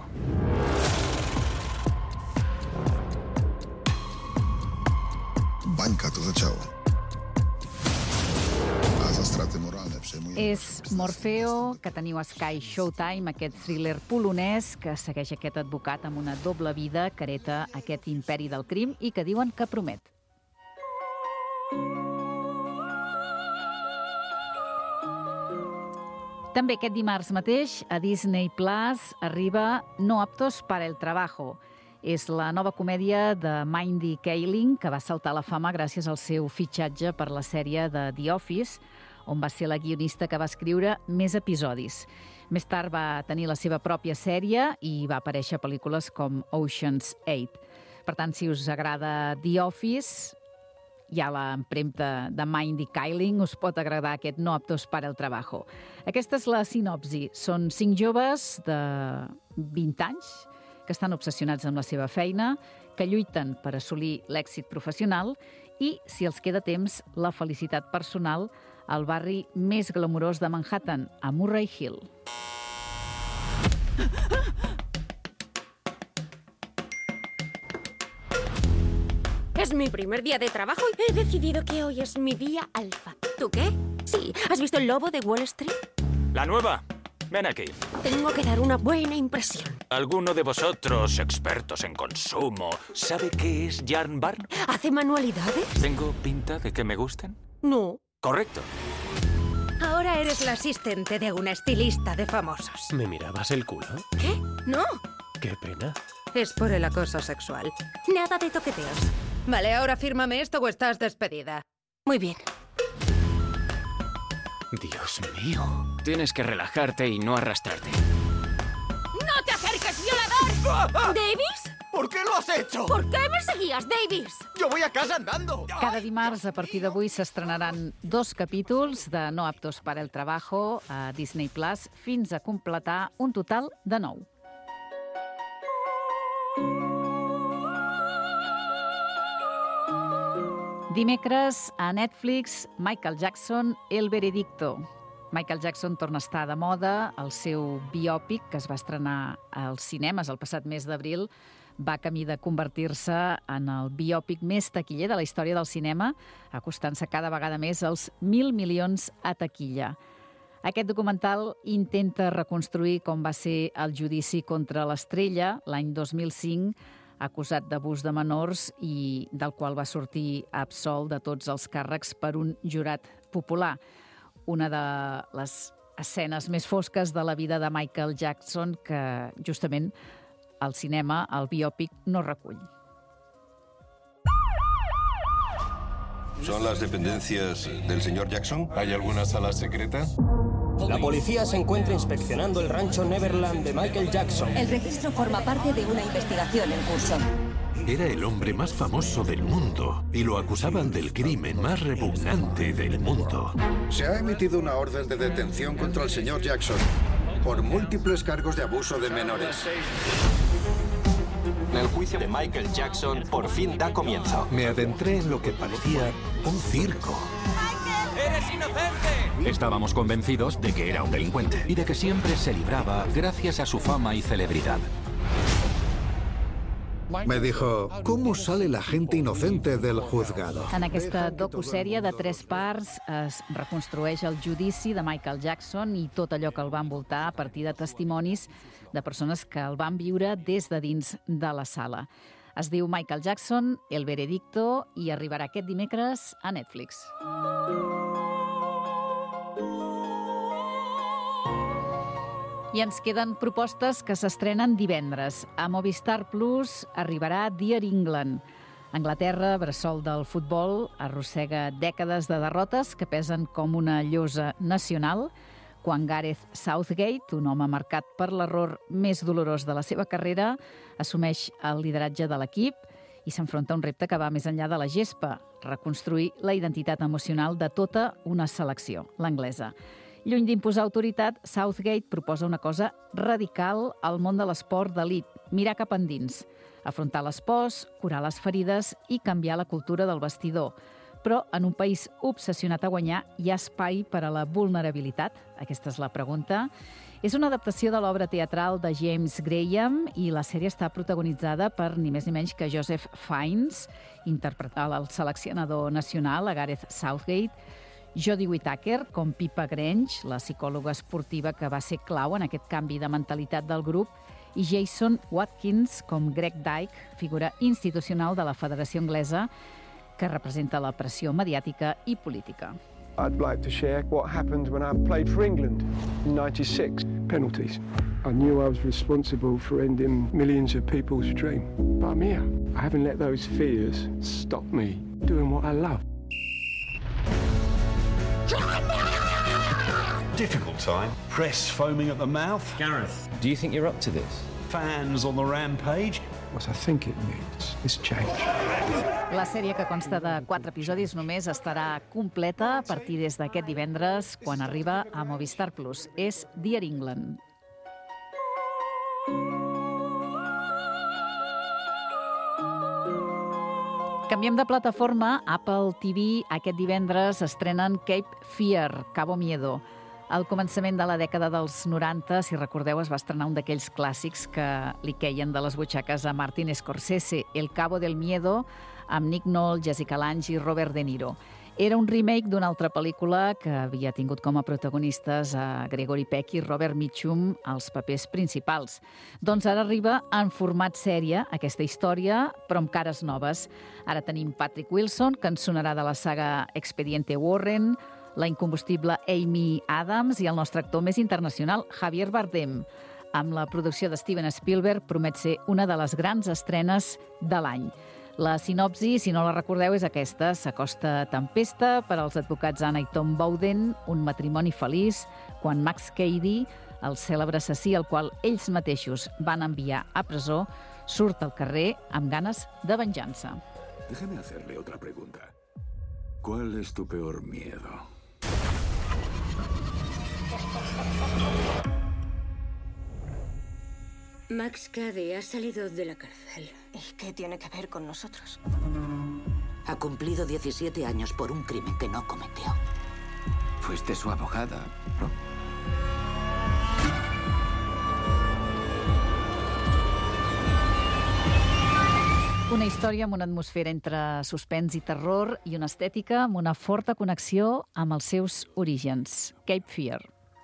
Bańka to za ciało. A za straty moralne przejmuje... És Morfeo, que teniu a Sky Showtime, aquest thriller polonès que segueix aquest advocat amb una doble vida que hereta aquest imperi del crim i que diuen que promet. També aquest dimarts mateix a Disney Plus arriba No aptos para el trabajo. És la nova comèdia de Mindy Kaling, que va saltar a la fama gràcies al seu fitxatge per la sèrie de The Office, on va ser la guionista que va escriure més episodis. Més tard va tenir la seva pròpia sèrie i va aparèixer a pel·lícules com Ocean's eight. Per tant, si us agrada The Office, hi ha l'empremta de Mindy Kaling, us pot agradar aquest No aptos para el trabajo. Aquesta és la sinopsi. Són cinc joves de vint anys que estan obsessionats amb la seva feina, que lluiten per assolir l'èxit professional i, si els queda temps, la felicitat personal al barri més glamurós de Manhattan, a Murray Hill. Es mi primer día de trabajo y he decidido que hoy es mi día alfa. ¿Tú qué? Sí. ¿Has visto El lobo de Wall Street? La nueva. Ven aquí. Tengo que dar una buena impresión. ¿Alguno de vosotros, expertos en consumo, sabe qué es Yarn Barn? ¿Hace manualidades? ¿Tengo pinta de que me gusten? No. Correcto. Ahora eres la asistente de una estilista de famosos. ¿Me mirabas el culo? ¿Qué? No. Qué pena. Es por el acoso sexual. Nada de toqueteos. Vale, ahora fírmame esto o estás despedida. Muy bien. Dios mío. Tienes que relajarte y no arrastrarte. ¡No te acerques, violador! ¿Davis? ¿Por qué lo has hecho? ¿Por qué me seguías, Davis? Yo voy a casa andando. Cada dimarts, a partir d'avui, s'estrenaran dos capítols de No aptos para el trabajo a Disney Plus fins a completar un total de nou. Dimecres, a Netflix, Michael Jackson, El veredicto. Michael Jackson torna a estar de moda. El seu biòpic, que es va estrenar als cinemes el passat mes d'abril, va camí de convertir-se en el biòpic més taquiller de la història del cinema, acostant-se cada vegada més als mil milions a taquilla. Aquest documental intenta reconstruir com va ser el judici contra l'Estrella l'any dos mil cinc, acusat d'abús de menors i del qual va sortir absolt de tots els càrrecs per un jurat popular. Una de les escenes més fosques de la vida de Michael Jackson que, justament, el cinema, el biòpic, no recull. ¿Son las dependencias del señor Jackson? ¿Hay alguna sala secreta? La policía se encuentra inspeccionando el rancho Neverland de Michael Jackson. El registro forma parte de una investigación en curso. Era el hombre más famoso del mundo y lo acusaban del crimen más repugnante del mundo. Se ha emitido una orden de detención contra el señor Jackson por múltiples cargos de abuso de menores. El juicio de Michael Jackson por fin da comienzo. Me adentré en lo que parecía un circo. ¡Eres inocente! Estábamos convencidos de que era un delincuente y de que siempre se libraba gracias a su fama y celebridad. Me dijo, ¿cómo sale la gente inocente del juzgado? En aquesta docusèrie de tres parts es reconstrueix el judici de Michael Jackson i tot allò que el va envoltar a partir de testimonis de persones que el van viure des de dins de la sala. Es diu Michael Jackson, El Veredicto, i arribarà aquest dimecres a Netflix. I ens queden propostes que s'estrenen divendres. A Movistar Plus arribarà Dear England. Anglaterra, bressol del futbol, arrossega dècades de derrotes que pesen com una llosa nacional. Quan Gareth Southgate, un home marcat per l'error més dolorós de la seva carrera, assumeix el lideratge de l'equip i s'enfronta a un repte que va més enllà de la gespa, reconstruir la identitat emocional de tota una selecció, l'anglesa. Lluny d'imposar autoritat, Southgate proposa una cosa radical al món de l'esport d'elit, mirar cap endins, afrontar les pors, curar les ferides i canviar la cultura del vestidor. Però en un país obsessionat a guanyar hi ha espai per a la vulnerabilitat? Aquesta és la pregunta. És una adaptació de l'obra teatral de James Graham i la sèrie està protagonitzada per ni més ni menys que Joseph Fiennes, interpretant el seleccionador nacional, a Gareth Southgate, Jodie Whittaker, com Pippa Grange, la psicòloga esportiva que va ser clau en aquest canvi de mentalitat del grup, i Jason Watkins, com Greg Dyke, figura institucional de la Federació Anglesa, que representa la pressió mediàtica i política. I'd like to share what happened when I played for England in ninety-six. Penalties. I knew I was responsible for ending millions of people's dream. But I'm here. I haven't let those fears stop me doing what I love. Difficult time. Press foaming at the mouth. Gareth, do you think you're up to this? Fans on the rampage. What I think it needs is change. La sèrie, que consta de quatre episodis només, estarà completa a partir des d'aquest divendres, quan arriba a Movistar Plus. És Dear England. Canviem de plataforma. Apple T V aquest divendres estrenen Cape Fear, Cabo Miedo. Al començament de la dècada dels noranta, si recordeu, es va estrenar un d'aquells clàssics que li queien de les butxaques a Martin Scorsese, El Cabo del Miedo, amb Nick Nolte, Jessica Lange i Robert De Niro. Era un remake d'una altra pel·lícula que havia tingut com a protagonistes a Gregory Peck i Robert Mitchum als papers principals. Doncs ara arriba en format sèrie aquesta història, però amb cares noves. Ara tenim Patrick Wilson, que ens sonarà de la saga Expediente Warren, la incombustible Amy Adams i el nostre actor més internacional, Javier Bardem. Amb la producció de Steven Spielberg promet ser una de les grans estrenes de l'any. La sinopsi, si no la recordeu, és aquesta. S'acosta tempesta per als advocats Anna i Tom Bowden, un matrimoni feliç, quan Max Cady, el cèlebre assassí al qual ells mateixos van enviar a presó, surt al carrer amb ganes de venjança. Déjame hacerle otra pregunta. ¿Cuál es tu peor miedo? Max Cady ha salido de la cárcel. ¿Y qué tiene que ver con nosotros? Ha cumplido diecisiete años por un crimen que no cometió. Fuiste su abogada, ¿no? Una història amb una atmosfera entre suspens i terror i una estètica amb una forta connexió amb els seus orígens. Cape Fear.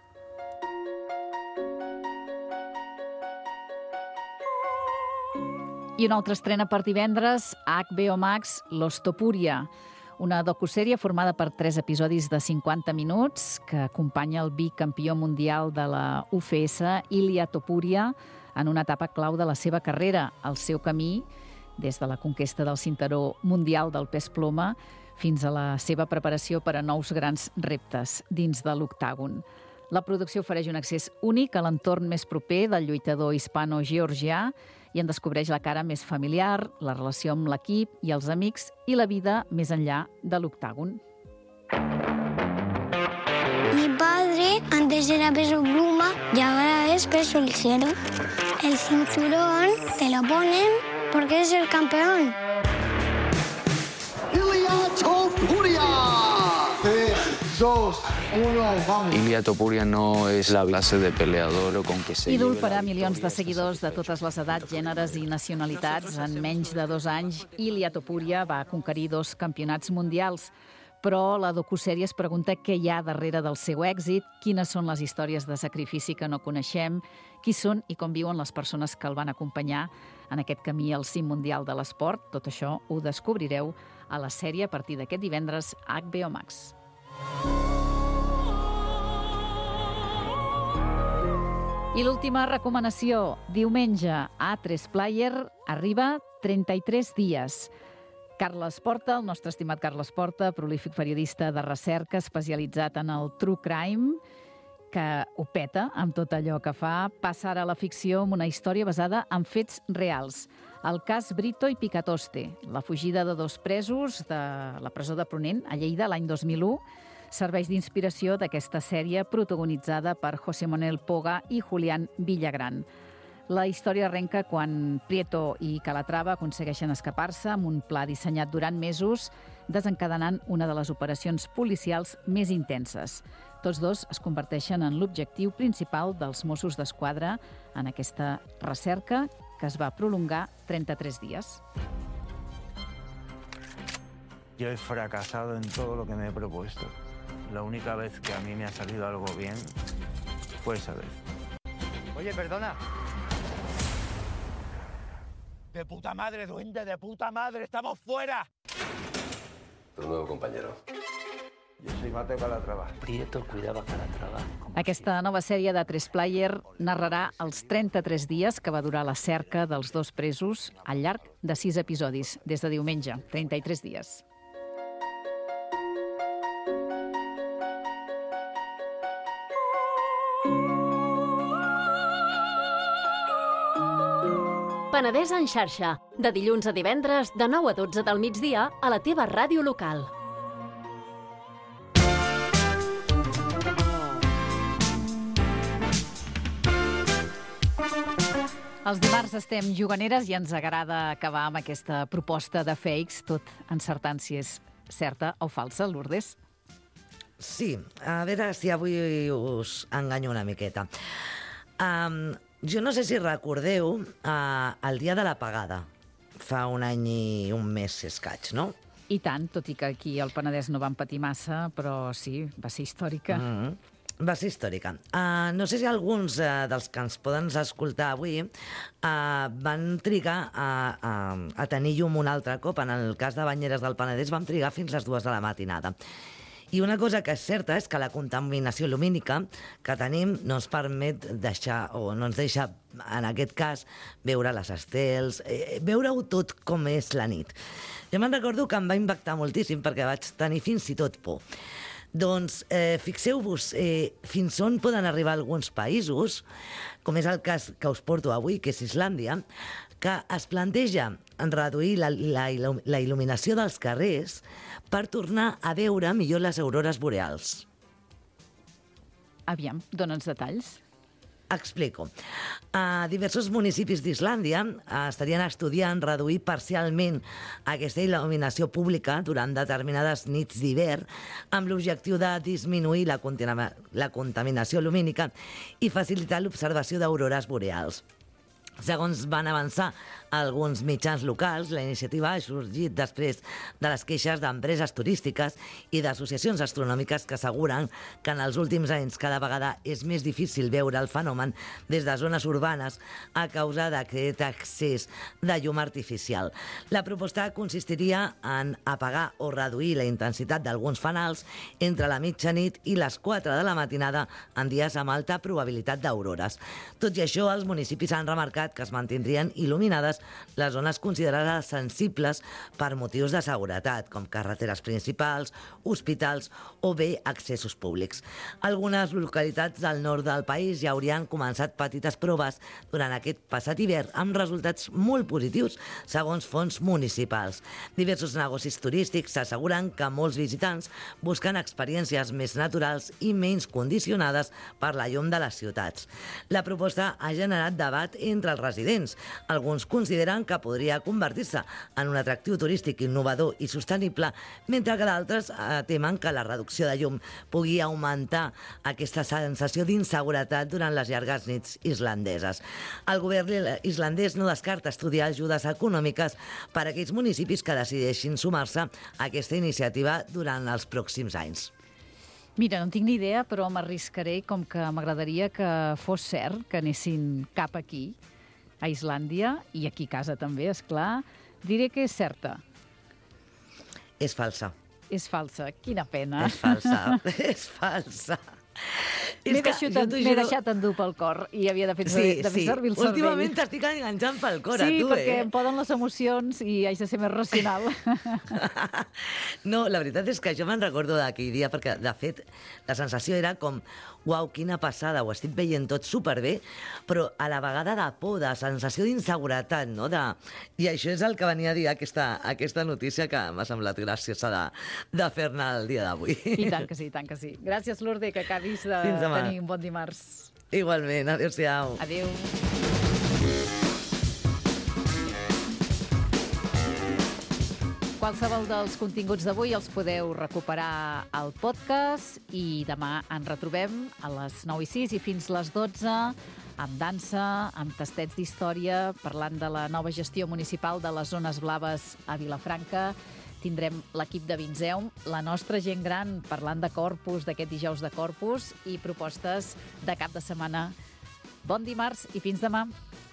I una altra estrena per divendres, a H B O Max, Los Topuria, una docusèrie formada per tres episodis de cinquanta minuts que acompanya el bicampió mundial de la U F S, Ilia Topuria, en una etapa clau de la seva carrera, el seu camí des de la conquesta del cinturó mundial del pes ploma fins a la seva preparació per a nous grans reptes dins de l'octàgon. La producció ofereix un accés únic a l'entorn més proper del lluitador hispano-georgià i en descobreix la cara més familiar, la relació amb l'equip i els amics i la vida més enllà de l'octàgon. Mi padre antes era peso pluma y ahora es peso ligero. El cinturón te lo ponen porque eres el campeón. Ilia Topuria. tres, dos, uno, vamos. Ilia Topuria no es la clase de peleador o con que se Ídol per a milions de seguidors de totes les edats, gèneres i nacionalitats. En menys de dos anys, Ilia Topuria va conquerir dos campionats mundials. Però la docusèrie es pregunta què hi ha darrere del seu èxit, quines són les històries de sacrifici que no coneixem, qui són i com viuen les persones que el van acompanyar en aquest camí al cim mundial de l'esport. Tot això ho descobrireu a la sèrie a partir d'aquest divendres a H B O Max. I l'última recomanació, diumenge a tres Player arriba trenta-tres dies. Carles Porta, el nostre estimat Carles Porta, prolífic periodista de recerca especialitzat en el true crime, que ho peta amb tot allò que fa, passa ara a la ficció amb una història basada en fets reals. El cas Brito i Picatoste, la fugida de dos presos de la presó de Ponent, a Lleida, l'any dos mil u, serveix d'inspiració d'aquesta sèrie protagonitzada per José Manuel Poga i Julián Villagrán. La història arrenca quan Prieto i Calatrava aconsegueixen escapar-se amb un pla dissenyat durant mesos, desencadenant una de les operacions policials més intenses. Tots dos es converteixen en l'objectiu principal dels Mossos d'Esquadra en aquesta recerca que es va prolongar trenta-tres días. Yo he fracasado en todo lo que me he propuesto. La única vez que a mí me ha salido algo bien fue esa vez. Oye, perdona. De puta madre, duende, de puta madre, estamos fuera. Tu nuevo compañero. Yo soy Mateo Calatrava. Prieto cuidaba Calatrava. Aquesta nova sèrie de tres Player narrarà els trenta-tres dies que va durar la cerca dels dos presos al llarg de sis episodis, des de diumenge, trenta-tres dies. Penedès en xarxa, de dilluns a divendres, de nou a dotze del migdia, a la teva ràdio local. Els dimarts estem juganeres i ens agrada acabar amb aquesta proposta de fakes, tot encertant si és certa o falsa, Lourdes. Sí, a veure si avui us enganyo una miqueta. Um, jo no sé si recordeu uh, el dia de l'apagada, fa un any i un mes si escaig, no? I tant, tot i que aquí al Penedès no van patir massa, però sí, va ser històrica. Mm-hmm. Va ser històrica. Uh, no sé si alguns uh, dels que ens poden escoltar avui uh, van trigar a, a, a tenir llum un altre cop. En el cas de Banyeres del Penedès vam trigar fins les dues de la matinada. I una cosa que és certa és que la contaminació lumínica que tenim no ens permet deixar, o no ens deixa, en aquest cas, veure les estels, eh, veure-ho tot com és la nit. Jo me'n recordo que em va impactar moltíssim perquè vaig tenir fins i tot por. Doncs eh, fixeu-vos eh, fins on poden arribar alguns països, com és el cas que us porto avui, que és Islàndia, que es planteja en reduir la, la, la il·luminació dels carrers per tornar a veure millor les aurores boreals. Aviam, dona'ns detalls. Explico. A diversos municipis d'Islàndia estarien estudiant reduir parcialment aquesta il·luminació pública durant determinades nits d'hivern amb l'objectiu de disminuir la, la contaminació lumínica i facilitar l'observació d'aurores boreals. Segons van avançar alguns mitjans locals, la iniciativa ha sorgit després de les queixes d'empreses turístiques i d'associacions astronòmiques que asseguren que en els últims anys cada vegada és més difícil veure el fenomen des de zones urbanes a causa d'aquest excés de llum artificial. La proposta consistiria en apagar o reduir la intensitat d'alguns fanals entre la mitjanit i les quatre de la matinada en dies amb alta probabilitat d'aurores. Tot i això, els municipis han remarcat que es mantindrien il·luminades les zones considerades sensibles per motius de seguretat, com carreteres principals, hospitals o bé accessos públics. Algunes localitats del nord del país ja haurien començat petites proves durant aquest passat hivern amb resultats molt positius, segons fons municipals. Diversos negocis turístics asseguren que molts visitants busquen experiències més naturals i menys condicionades per la llum de les ciutats. La proposta ha generat debat entre els residents. Alguns consideren que podria convertir-se en un atractiu turístic innovador i sostenible, mentre que d'altres eh, temen que la reducció de llum pugui augmentar aquesta sensació d'inseguretat durant les llargues nits islandeses. El govern islandès no descarta estudiar ajudes econòmiques per a aquells municipis que decideixin sumar-se a aquesta iniciativa durant els pròxims anys. Mira, no tinc ni idea, però m'arriscaré, com que m'agradaria que fos cert que anessin cap aquí, a Islàndia, i aquí a casa també, és clar, diré que és certa. És falsa. És falsa. Quina pena. És falsa. És falsa. M'he deixat, juro... deixat endur pel cor i havia de fer, sí, de fer sí. servir el cervell. Últimament t'estic enganxant pel cor, sí, a tu, eh? Sí, perquè em poden les emocions i haig de ser més racional. No, la veritat és que jo me'n recordo d'aquell dia, perquè, de fet, la sensació era com, uau, quina passada, ho estic veient tot superbé, però a la vegada de por, de sensació d'inseguretat, no? De... I això és el que venia a dir aquesta, aquesta notícia que m'ha semblat graciosa de, de fer-ne el dia d'avui. I tant que sí, tant que sí. Gràcies, Lourdes, que acabis de tenir un bon dimarts. Igualment, adéu-siau. Adéu. Qualsevol dels continguts d'avui els podeu recuperar al podcast i demà ens retrobem a les nou i sis i fins les dotze amb dansa, amb tastets d'història, parlant de la nova gestió municipal de les zones blaves a Vilafranca. Tindrem l'equip de Vinzeum, la nostra gent gran parlant de Corpus, d'aquest dijous de Corpus, i propostes de cap de setmana. Bon dimarts i fins demà.